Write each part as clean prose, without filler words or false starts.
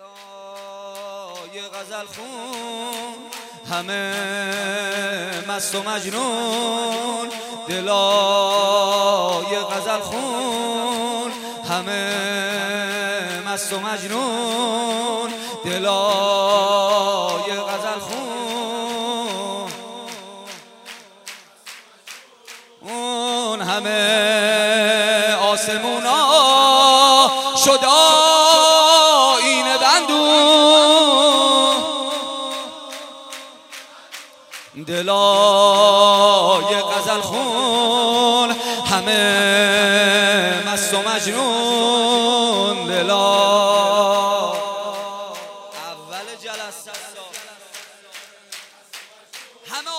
یه غزل خون همه مست و مجنون، دلای غزل خون همه مست و مجنون، دلای غزل خون اون همه آسمونا شد آینه بندون، دلای غزل خون همه مست و مجنون، دلا اول جلسه همه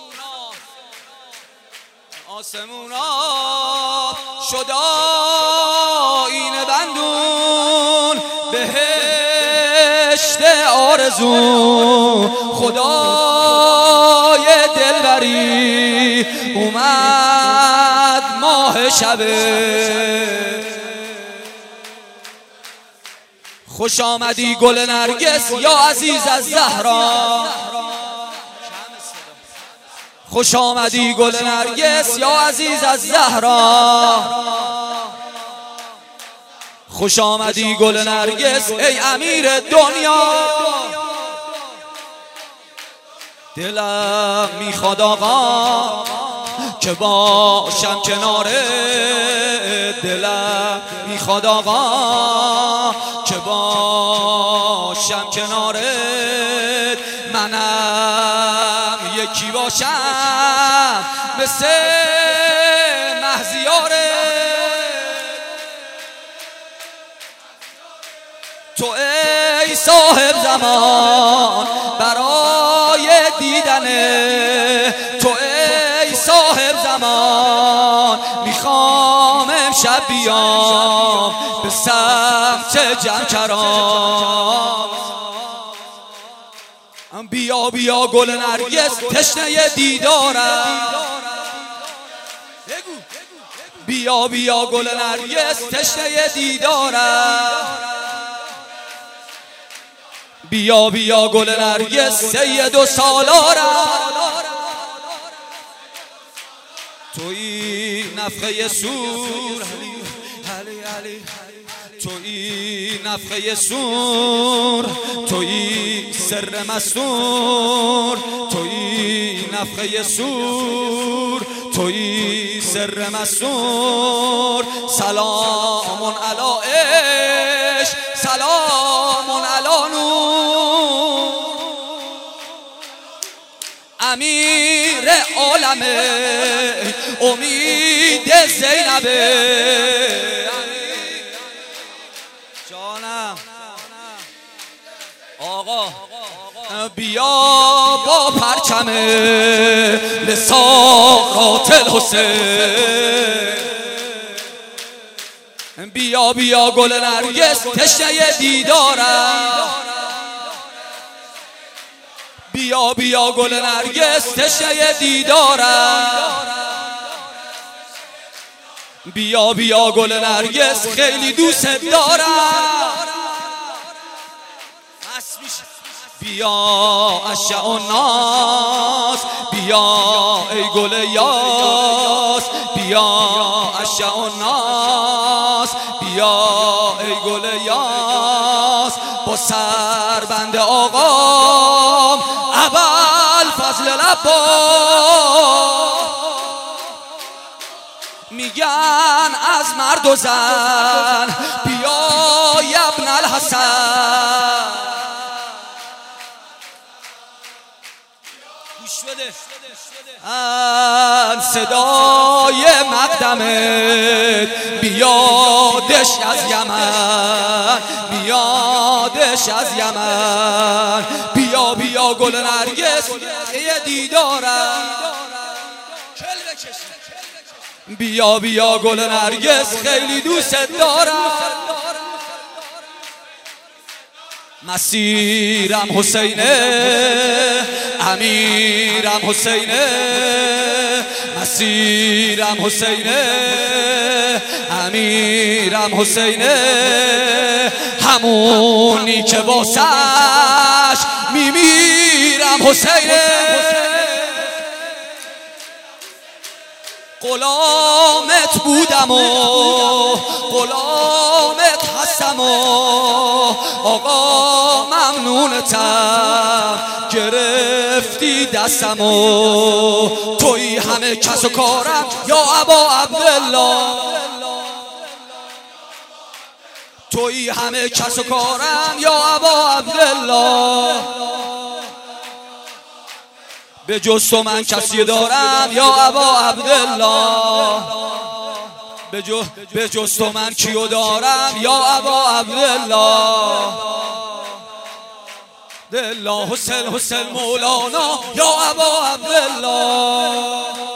آسمونا شد آینه بندون، بهشت آرزو خدای دلبری اومد ماه شبه. خوش آمدی گل نرگس یا عزیز از زهرا، خوش آمدی گل نرگس یا عزیز از زهرا، خوش آمدی گل نرگس ای امیر دنیا. دلم میخواد آقا که باشم کناره، دلم میخواد آقا که باشم کناره، منم یکی باشم مثل مهزیاره. تو ای صاحب زمان برای دیدنه، تو ای صاحب زمان میخوام امشب بیام به سمت جمکران. بیا بیا گل نرگس تشنه دیدارم، بیا بیا گل نرگس تشنه دیدارم، بیا بیا گل نرگس سید و سالارم. تویی نفخه سور تویی نفخه سور، تویی سر مستور، تویی نفخه سور، تویی سر مستور. سلام علی عشق، سلام علی نور، امیر عالمه امید زینبه. جانم آقا بیا با پرچم لسارات الحسین، بیا بیا گل نرگس تشنه دیدارم، بیا بیا گل نرگس تشنه دیدارم، بیا بیا گل نرگس خیلی دوست دارم. بیا اشع الناس، بیا ای گل یاس، بیا اشع الناس، بیا ای گل یاس. با سربند آقام ابوالفضل العباس، میگن از مرد و زن بیا ابن الحسن. صدای مقدمت بیادش از یمن، بیادش از یمن. بیا بیا گل نرگس یه دیدارم، بیا بیا گل نرگس خیلی دوست دارم. مسیرم حسینه، امیرم حسینه، مسیرم حسینه، امیرم حسینه، همونی که واسش میمیرم حسینه. غلامت بودم و غلامت هستم و آقا ممنونتم گرفتی دستم و توی همه کس و کارم یا ابا عبدالله، توی همه کس و کارم یا ابا عبدالله. به جز تو من کسی دارم یا ابا عبدالله، به جز تو من کیو دارم یا ابا عبدالله. دلا حسین حسین مولانا یا ابا عبدالله.